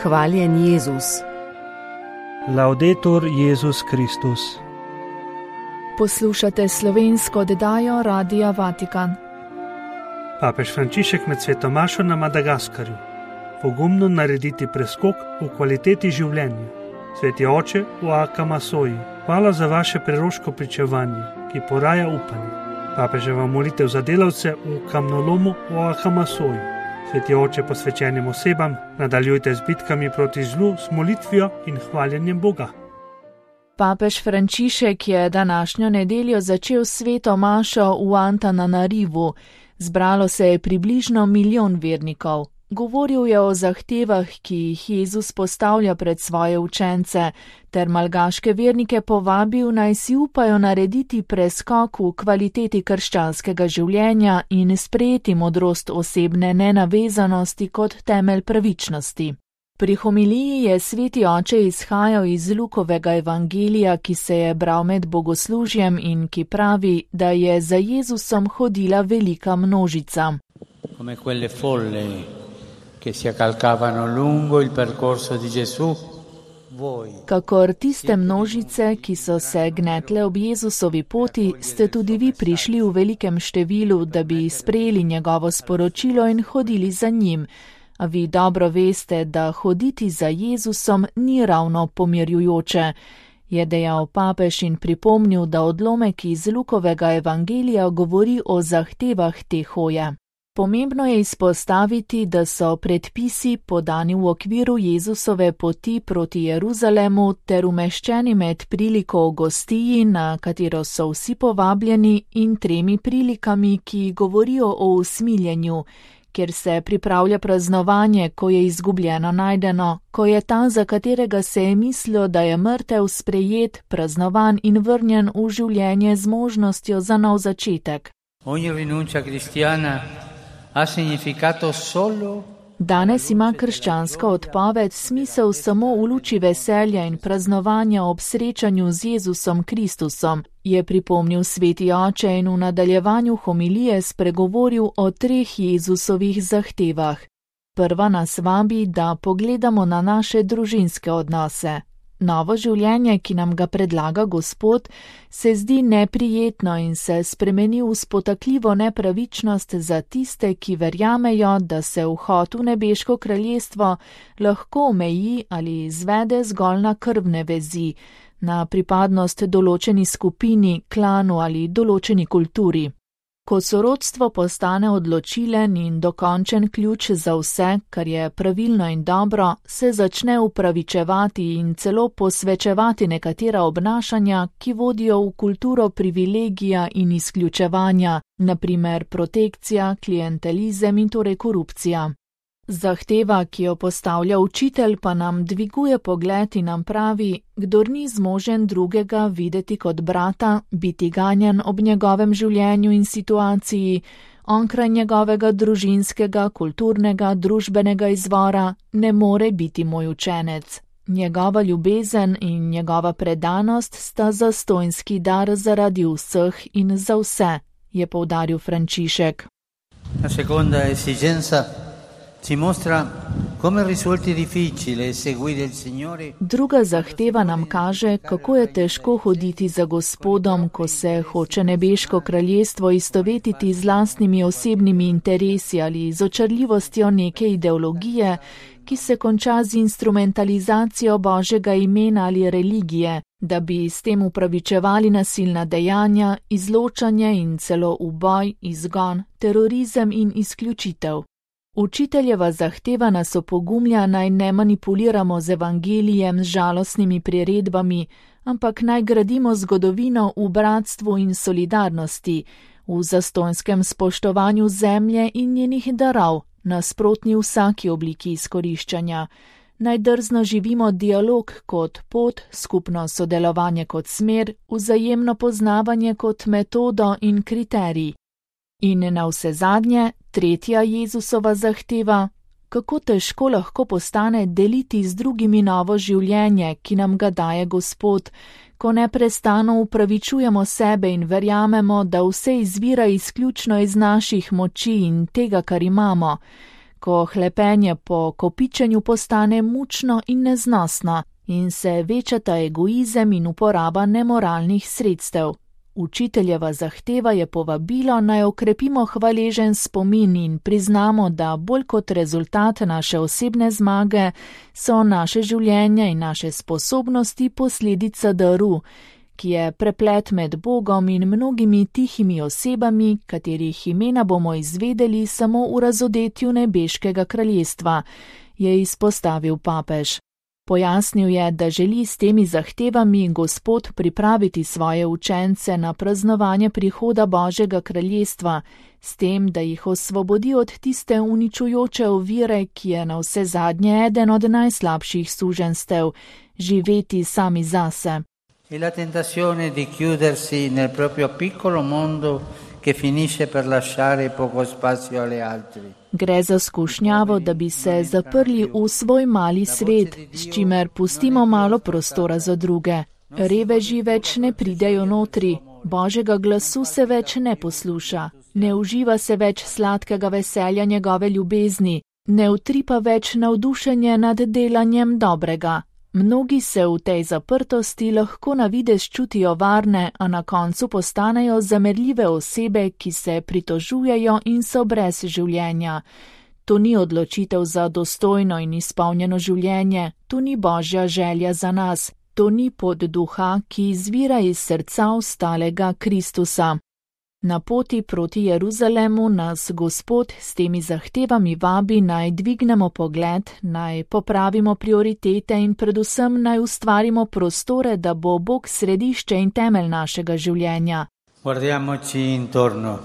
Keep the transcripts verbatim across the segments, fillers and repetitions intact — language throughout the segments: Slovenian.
Hvaljen Jezus. Laudetur Jezus Kristus. Poslušate slovensko oddajo Radia Vatikan. Papež Frančišek med svetomašo na Madagaskarju. Pogumno narediti preskok v kvaliteti življenja. Sveti oče v Akamasoji, hvala za vaše preroško pričevanje, ki poraja upanje. Papeževa molitev za delavce v kamnolomu v Akamasoji. Sveti oče posvečenim osebam, nadaljujte z bitkami proti zlu s molitvijo in hvaljenjem Boga. Papež Frančišek je današnjo nedeljo začel sveto mašo v Antananarivu. Zbralo se je približno milijon vernikov. Govoril je o zahtevah, ki jih Jezus postavlja pred svoje učence, ter malgaške vernike povabil, naj si upajo narediti preskok v kvaliteti krščanskega življenja in sprejeti modrost osebne nenavezanosti kot temelj pravičnosti. Pri homiliji je sveti oče izhajal iz Lukovega evangelija, ki se je bral med bogoslužjem in ki pravi, da je za Jezusom hodila velika množica. Come quelle folle che si accalcavano lungo il percorso di Gesù, voi. Kakor tiste množice, ki so se gnetle ob Jezusovi poti, ste tudi vi prišli v velikem številu, da bi sprejeli njegovo sporočilo in hodili za njim. A vi dobro veste, da hoditi za Jezusom ni ravno pomirjujoče, je dejal papež in pripomnil, da odlomek iz Lukovega evangelija govori o zahtevah te hoje. Pomembno je izpostaviti, da so predpisi podani v okviru Jezusove poti proti Jeruzalemu ter umeščeni med priliko gostiji, na katero so vsi povabljeni, in tremi prilikami, ki govorijo o usmiljenju, kjer se pripravlja praznovanje, ko je izgubljeno najdeno, ko je ta, za katerega se je mislil, da je mrtev, sprejet, praznovan in vrnjen v življenje z možnostjo za nov začetek. Ogni rinuncia cristiana ha significato solo. Danes ima krščanska odpoved smisel samo v luči veselja in praznovanja ob srečanju z Jezusom Kristusom, je pripomnil sveti oče in v nadaljevanju homilije spregovoril o treh Jezusovih zahtevah. Prva nas vabi, da pogledamo na naše družinske odnose. Novo življenje, ki nam ga predlaga Gospod, se zdi neprijetno in se spremeni v spotakljivo nepravičnost za tiste, ki verjamejo, da se vhod v nebeško kraljestvo lahko omeji ali izvede zgolj na krvne vezi, na pripadnost določeni skupini, klanu ali določeni kulturi. Ko sorodstvo postane odločilen in dokončen ključ za vse, kar je pravilno in dobro, se začne upravičevati in celo posvečevati nekatera obnašanja, ki vodijo v kulturo privilegija in izključevanja, na primer protekcija, klientelizem in torej korupcija. Zahteva, ki jo postavlja učitelj, pa nam dviguje pogled in nam pravi, kdor ni zmožen drugega videti kot brata, biti ganjan ob njegovem življenju in situaciji, onkraj njegovega družinskega, kulturnega, družbenega izvora, ne more biti moj učenec. Njegova ljubezen in njegova predanost sta zastonjski dar zaradi vseh in za vse, je poudaril Frančišek. La seconda esigenza si mostra come risulti difficile seguire il Signore. Druga zahteva nam kaže, kako je težko hoditi za Gospodom, ko se hoče nebeško kraljestvo istovetiti z lastnimi osebnimi interesi ali z očarljivostjo neke ideologije, ki se konča z instrumentalizacijo Božjega imena ali religije, da bi s tem upravičevali nasilna dejanja, izločanje in celo uboj, izgon, terorizem in izključitev. Učiteljeva zahteva nas opogumlja, naj ne manipuliramo z evangelijem, z žalostnimi priredbami, ampak naj gradimo zgodovino v bratstvu in solidarnosti, v zastonjskem spoštovanju zemlje in njenih darov, nasprotni vsaki obliki izkoriščanja. Naj drzno živimo dialog kot pot, skupno sodelovanje kot smer, vzajemno poznavanje kot metodo in kriterij. In na vse zadnje, tretja Jezusova zahteva, kako težko lahko postane deliti z drugimi novo življenje, ki nam ga daje Gospod, ko neprestano upravičujemo sebe in verjamemo, da vse izvira izključno iz naših moči in tega, kar imamo, ko hlepenje po kopičenju postane mučno in neznosno in se večata egoizem in uporaba nemoralnih sredstev. Učiteljeva zahteva je povabilo, naj okrepimo hvaležen spomin in priznamo, da bolj kot rezultat naše osebne zmage so naše življenja in naše sposobnosti posledica daru, ki je preplet med Bogom in mnogimi tihimi osebami, katerih imena bomo izvedeli samo v razodetju nebeškega kraljestva, je izpostavil papež. Pojasnil je, da želi s temi zahtevami Gospod pripraviti svoje učence na praznovanje prihoda Božjega kraljestva, s tem, da jih osvobodi od tiste uničujoče ovire, ki je navsezadnje eden od najslabših suženjstev, živeti sami zase. E la tentazione di chiudersi nel proprio piccolo mondo che finisce per lasciare poco spazio alle altri. Gre za skušnjavo, da bi se zaprli v svoj mali svet, s čimer pustimo malo prostora za druge. Reveži več ne pridejo notri, Božjega glasu se več ne posluša, ne uživa se več sladkega veselja njegove ljubezni, ne utripa več navdušenje nad delanjem dobrega. Mnogi se v tej zaprtosti lahko na videz čutijo varne, a na koncu postanejo zamerljive osebe, ki se pritožujejo in so brez življenja. To ni odločitev za dostojno in izpolnjeno življenje, to ni Božja želja za nas, to ni pot duha, ki izvira iz srca ostalega Kristusa. Na poti proti Jeruzalemu nas Gospod s temi zahtevami vabi, naj dvignemo pogled, naj popravimo prioritete in predvsem naj ustvarimo prostore, da bo Bog središče in temelj našega življenja. Guardiamoci intorno.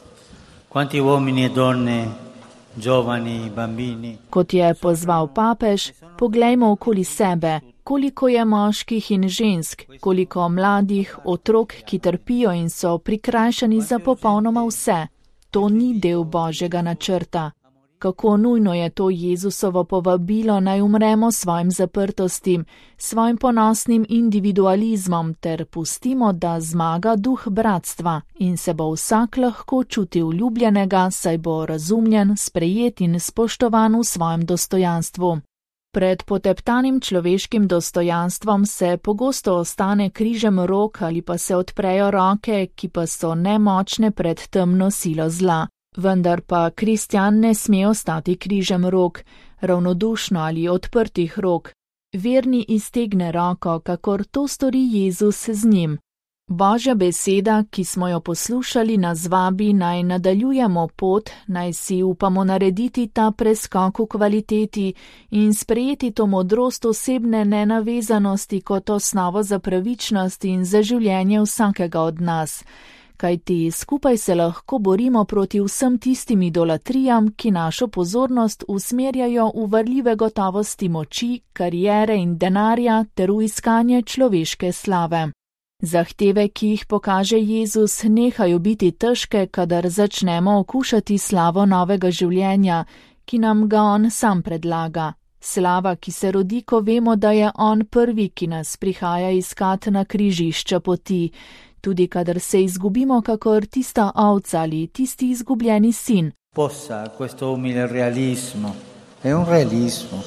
Quanti uomini e donne, giovani, bambini. Kot je pozval papež, poglejmo okoli sebe. Koliko je moških in žensk, koliko mladih, otrok, ki trpijo in so prikrajšani za popolnoma vse. To ni del Božjega načrta. Kako nujno je to Jezusovo povabilo, naj umremo svojim zaprtostim, svojim ponosnim individualizmom ter pustimo, da zmaga duh bratstva in se bo vsak lahko čutil ljubljenega, saj bo razumljen, sprejet in spoštovan v svojem dostojanstvu. Pred poteptanim človeškim dostojanstvom se pogosto ostane križem rok ali pa se odprejo roke, ki pa so nemočne pred temno silo zla. Vendar pa kristjan ne sme ostati križem rok, ravnodušno ali odprtih rok. Verni iztegne roko, kakor to stori Jezus z njim. Božja beseda, ki smo jo poslušali, nas vabi, naj nadaljujemo pot, naj si upamo narediti ta preskok v kvaliteti in sprejeti to modrost osebne nenavezanosti kot osnovo za pravičnost in za življenje vsakega od nas. Kajti skupaj se lahko borimo proti vsem tistim idolatrijam, ki našo pozornost usmerjajo v varljive gotovosti moči, kariere in denarja ter v iskanje človeške slave. Zahteve, ki jih pokaže Jezus, nehajo biti težke, kadar začnemo okušati slavo novega življenja, ki nam ga On sam predlaga. Slava, ki se rodi, ko vemo, da je On prvi, ki nas prihaja iskat na križišča poti, tudi kadar se izgubimo kakor tista ovca ali tisti izgubljeni sin. Possa questo umile realismo, è un realismo.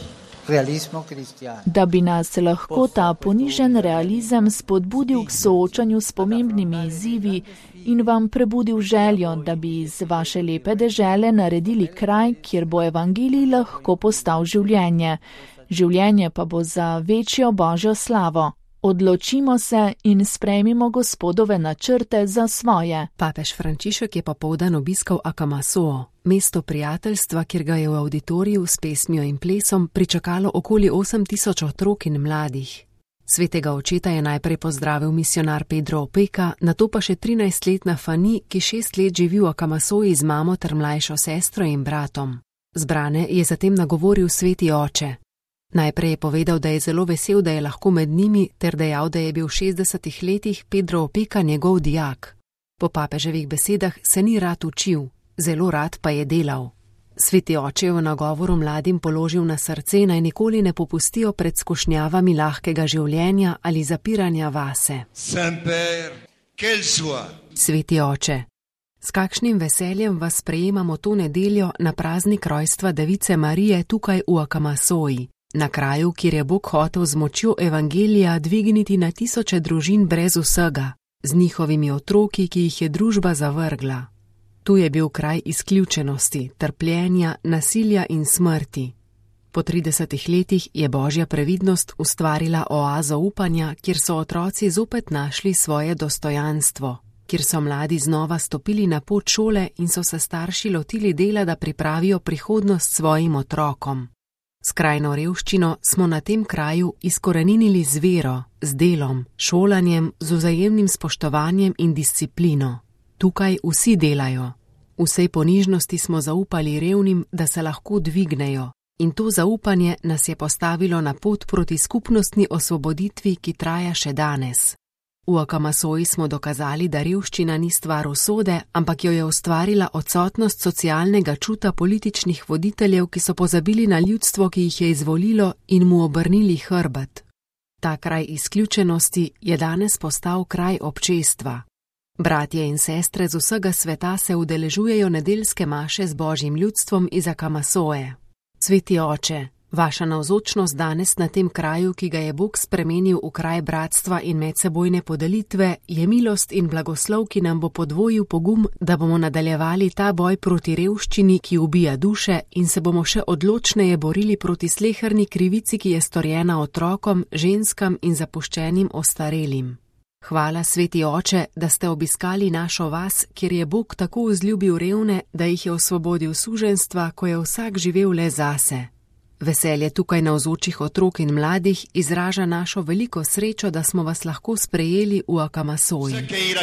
Da bi nas lahko ta ponižen realizem spodbudil k soočanju s pomembnimi izzivi in vam prebudil željo, da bi iz vaše lepe dežele naredili kraj, kjer bo evangelij lahko postal življenje. Življenje pa bo za večjo Božjo slavo. Odločimo se in sprejmimo Gospodove načrte za svoje. Papež Frančišek je popoldan obiskal Akamasoo, mesto prijateljstva, kjer ga je v auditoriju s pesmijo in plesom pričakalo okoli osem tisoč otrok in mladih. Svetega očeta je najprej pozdravil misionar Pedro Opeka, nato pa še trinajstletna Fani, ki šest let živi v Akamasooji z mamo ter mlajšo sestro in bratom. Zbrane je zatem nagovoril sveti oče. Najprej je povedal, da je zelo vesel, da je lahko med njimi, ter dejal, da je bil v šestdesetih letih Pedro Opeka njegov dijak. Po papeževih besedah se ni rad učil, zelo rad pa je delal. Sveti oče je v nagovoru mladim položil na srce, naj nikoli ne popustijo pred skušnjavami lahkega življenja ali zapiranja vase. Sveti oče, S kakšnim veseljem vas sprejemamo to nedeljo na praznik rojstva Device Marije tukaj v Akamasoji, na kraju, kjer je Bog hotel z močjo evangelija dvigniti na tisoče družin brez vsega, z njihovimi otroki, ki jih je družba zavrgla. Tu je bil kraj izključenosti, trpljenja, nasilja in smrti. Po tridesetih letih je Božja previdnost ustvarila oazo upanja, kjer so otroci zopet našli svoje dostojanstvo, kjer so mladi znova stopili na pot šole in so se starši lotili dela, da pripravijo prihodnost svojim otrokom. Skrajno revščino smo na tem kraju izkoreninili z vero, z delom, šolanjem, z vzajemnim spoštovanjem in disciplino. Tukaj vsi delajo. Vsej ponižnosti smo zaupali revnim, da se lahko dvignejo, in to zaupanje nas je postavilo na pot proti skupnostni osvoboditvi, ki traja še danes. V Akamasoji smo dokazali, da revščina ni stvar usode, ampak jo je ustvarila odsotnost socialnega čuta političnih voditeljev, ki so pozabili na ljudstvo, ki jih je izvolilo, in mu obrnili hrbet. Ta kraj izključenosti je danes postal kraj občestva. Bratje in sestre z vsega sveta se udeležujejo nedeljske maše z Božjim ljudstvom iz Akamasoje. Sveti oče, vaša navzočnost danes na tem kraju, ki ga je Bog spremenil v kraj bratstva in medsebojne podelitve, je milost in blagoslov, ki nam bo podvojil pogum, da bomo nadaljevali ta boj proti revščini, ki ubija duše, in se bomo še odločneje borili proti sleherni krivici, ki je storjena otrokom, ženskam in zapuščenim ostarelim. Hvala, sveti oče, da ste obiskali našo vas, kjer je Bog tako vzljubil revne, da jih je osvobodil suženjstva, ko je vsak živel le zase. Veselje tukaj navzočih otrok in mladih izraža našo veliko srečo, da smo vas lahko sprejeli v Akamasoji.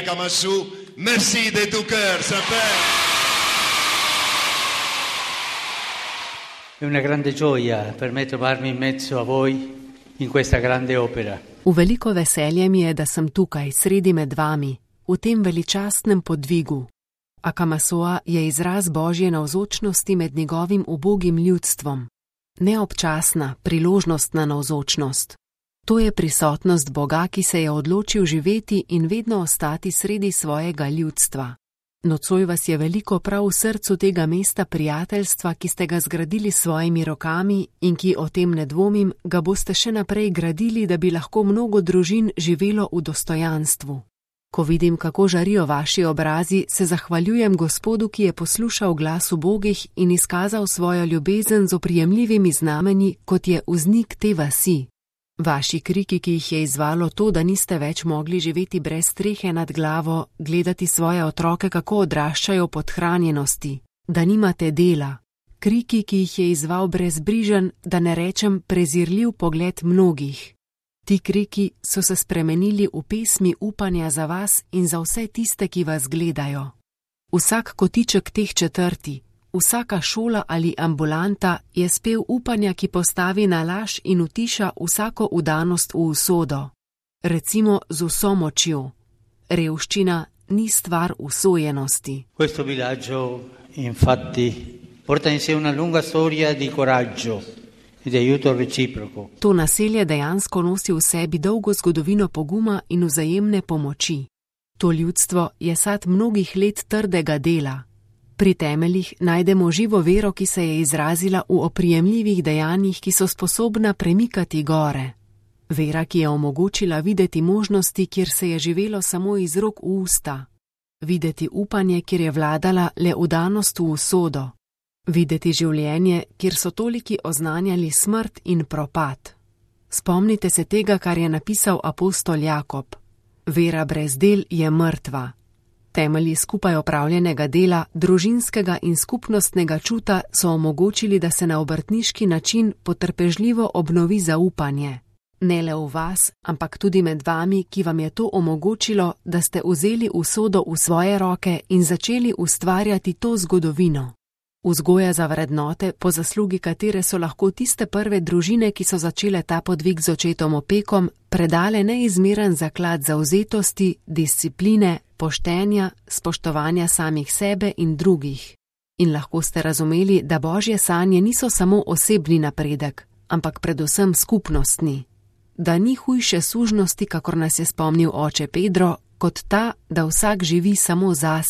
È una grande gioia per me trovarmi in mezzo a voi in questa grande opera. V veliko veselje mi je, da sem tukaj, sredi med vami, v tem veličastnem podvigu. Akamasoa je izraz Božje navzočnosti med njegovim ubogim ljudstvom. Neobčasna, priložnostna navzočnost. To je prisotnost Boga, ki se je odločil živeti in vedno ostati sredi svojega ljudstva. Nocoj vas je veliko prav v srcu tega mesta prijateljstva, ki ste ga zgradili s svojimi rokami in ki, o tem ne dvomim, ga boste še naprej gradili, da bi lahko mnogo družin živelo v dostojanstvu. Ko vidim, kako žarijo vaši obrazi, se zahvaljujem Gospodu, ki je poslušal glas ubogih in izkazal svojo ljubezen z oprijemljivimi znamenji, kot je vznik te vasi. Vaši kriki, ki jih je izvalo to, da niste več mogli živeti brez strehe nad glavo, gledati svoje otroke, kako odraščajo podhranjenosti, da nimate dela. Kriki, ki jih je izval brezbrižen, da ne rečem prezirljiv pogled mnogih. Ti kriki so se spremenili v pesmi upanja za vas in za vse tiste, ki vas gledajo. Vsak kotiček teh četrti, vsaka šola ali ambulanta je spev upanja, ki postavi na laž in utiša vsako udanost v usodo. Recimo z vso močjo. Revščina ni stvar usojenosti. Questo villaggio, infatti, porta in sé una lunga storia di coraggio e di aiuto reciproco. To naselje dejansko nosi v sebi dolgo zgodovino poguma in vzajemne pomoči. To ljudstvo je sad mnogih let trdega dela. Pri temeljih najdemo živo vero, ki se je izrazila v oprijemljivih dejanjih, ki so sposobna premikati gore. Vera, ki je omogočila videti možnosti, kjer se je živelo samo iz rok v usta. Videti upanje, kjer je vladala le vdanost v usodo. Videti življenje, kjer so toliki oznanjali smrt in propad. Spomnite se tega, kar je napisal apostol Jakob. Vera brez del je mrtva. Temelji skupaj opravljenega dela, družinskega in skupnostnega čuta so omogočili, da se na obrtniški način potrpežljivo obnovi zaupanje. Ne le v vas, ampak tudi med vami, ki vam je to omogočilo, da ste vzeli usodo v svoje roke in začeli ustvarjati to zgodovino. Vzgoja za vrednote, po zaslugi katere so lahko tiste prve družine, ki so začele ta podvig z očetom Opekom, predale neizmeren zaklad zavzetosti, discipline, poštenja, spoštovanja samih sebe in drugih. In lahko ste razumeli, da Božje sanje niso samo osebni napredek, ampak predvsem skupnostni. Da ni hujše sužnosti, kakor nas je spomnil oče Pedro, kot ta, da vsak živi samo zase.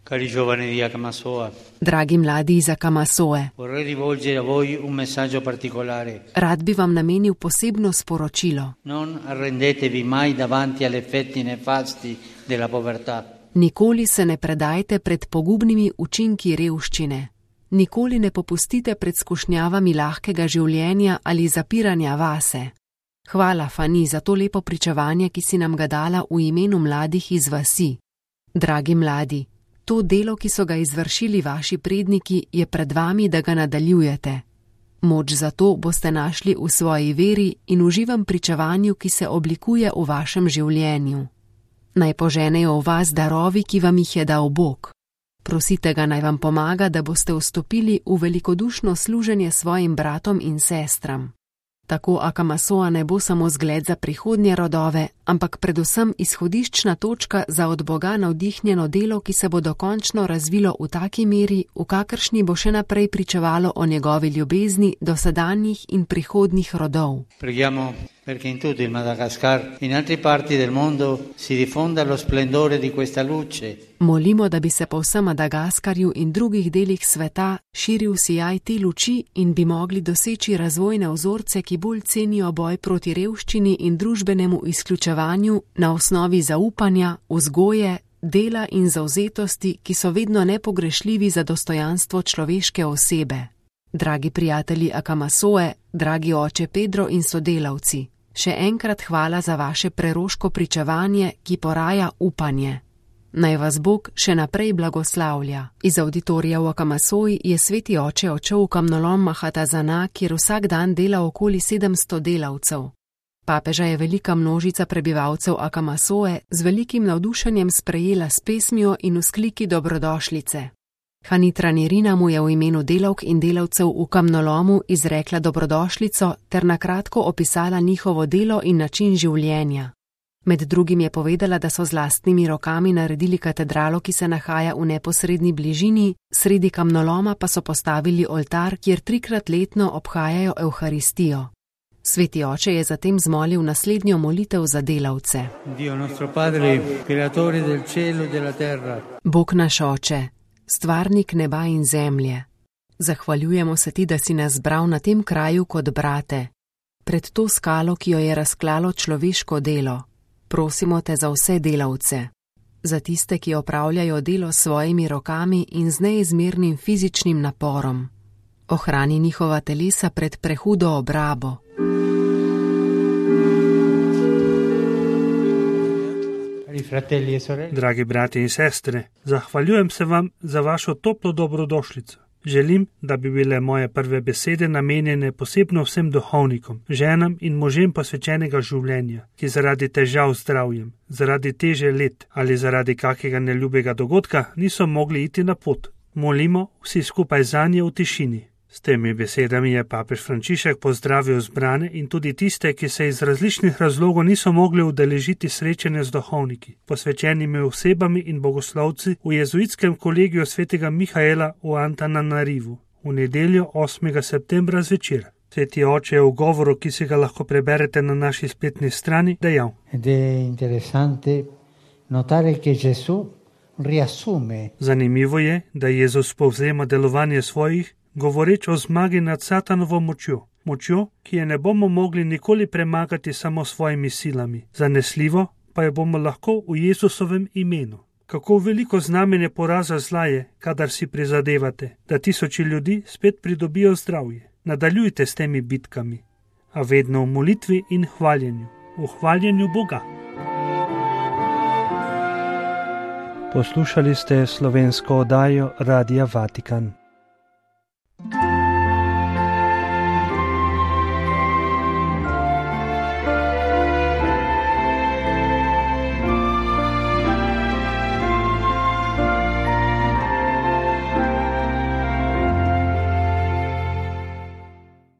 Cari giovani di Akamasoa, Dragi mladi iz Akamasoe, vorrei rivolgere a voi un messaggio particolare. rad bi vam namenil posebno sporočilo. Non arrendetevi mai davanti agli effetti nefasti della povertà. Nikoli se ne predajte pred pogubnimi učinki revščine. Nikoli ne popustite pred skušnjavami lahkega življenja ali zapiranja vase. Hvala, Fani, za to lepo pričevanje, ki si nam ga dala v imenu mladih iz vasi. Dragi mladi, to delo, ki so ga izvršili vaši predniki, je pred vami, da ga nadaljujete. Moč za to boste našli v svoji veri in v živem pričevanju, ki se oblikuje v vašem življenju. Naj poženejo v vas darovi, ki vam jih je dal Bog. Prosite ga, naj vam pomaga, da boste vstopili v velikodušno služenje svojim bratom in sestram. Tako Akamasoa ne bo samo zgled za prihodnje rodove, ampak predvsem izhodiščna točka za od Boga navdihnjeno delo, ki se bo dokončno razvilo v taki meri, v kakršni bo še naprej pričevalo o njegovi ljubezni do sedanjih in prihodnjih rodov. Preghiamo perché in tutto il Madagascar e in altre parti del mondo si diffonda lo splendore di questa luce. Molimo, da bi se po vsem Madagaskarju in drugih delih sveta širil sijaj te luči in bi mogli doseči razvojne vzorce, ki bolj cenijo boj proti revščini in družbenemu izključevanju na osnovi zaupanja, vzgoje, dela in zavzetosti, ki so vedno nepogrešljivi za dostojanstvo človeške osebe. Dragi prijatelji Akamasoe, dragi oče Pedro in sodelavci, še enkrat hvala za vaše preroško pričevanje, ki poraja upanje. Naj vas Bog še naprej blagoslavlja. Iz auditorija v Akamasoji je sveti oče odšel v kamnolom Mahatazana, kjer vsak dan dela okoli sedemsto delavcev. Papeža je velika množica prebivalcev Akamasoe z velikim navdušenjem sprejela s pesmijo in vzkliki dobrodošlice. Hanitra Nirina mu je v imenu delavk in delavcev v kamnolomu izrekla dobrodošlico ter nakratko opisala njihovo delo in način življenja. Med drugim je povedala, da so z lastnimi rokami naredili katedralo, ki se nahaja v neposredni bližini, sredi kamnoloma pa so postavili oltar, kjer trikrat letno obhajajo Evharistijo. Sveti oče je zatem zmolil naslednjo molitev za delavce. Dio nostro Padre, creatore del cielo e della terra. Bog naš oče, stvarnik neba in zemlje, zahvaljujemo se ti, da si nas zbral na tem kraju kot brate, pred to skalo, ki jo je razklalo človeško delo. Prosimo te za vse delavce, za tiste, ki opravljajo delo s svojimi rokami in z neizmernim fizičnim naporom. Ohrani njihova telesa pred prehudo obrabo. Dragi brati in sestre, zahvaljujem se vam za vašo toplo dobrodošlico. Želim, da bi bile moje prve besede namenjene posebno vsem duhovnikom, ženam in možem posvečenega življenja, ki zaradi težav z zdravjem, zaradi teže let ali zaradi kakega neljubega dogodka niso mogli iti na pot. Molimo vsi skupaj zanje v tišini. S temi besedami je papež Frančišek pozdravil zbrane in tudi tiste, ki se iz različnih razlogov niso mogli udeležiti srečanja z duhovniki, posvečenimi osebami in bogoslovci v jezuitskem kolegiju svetega Mihaela v Antananarivu v nedeljo osmega septembra zvečer. Sveti oče je v govoru, ki si ga lahko preberete na naši spletni strani, dejal. Ed è interessante notare che Gesù riassume. Zanimivo je, da Jezus povzema delovanje svojih, govoreč o zmagi nad Satanovo močjo, močjo, ki je ne bomo mogli nikoli premagati samo svojimi silami. Zanesljivo pa jo bomo lahko v Jezusovem imenu. Kako veliko znamenje poraza zla je, kadar si prizadevate, da tisoči ljudi spet pridobijo zdravje. Nadaljujte s temi bitkami, a vedno v molitvi in hvaljenju, v hvaljenju Boga. Poslušali ste slovensko oddajo Radia Vatikan.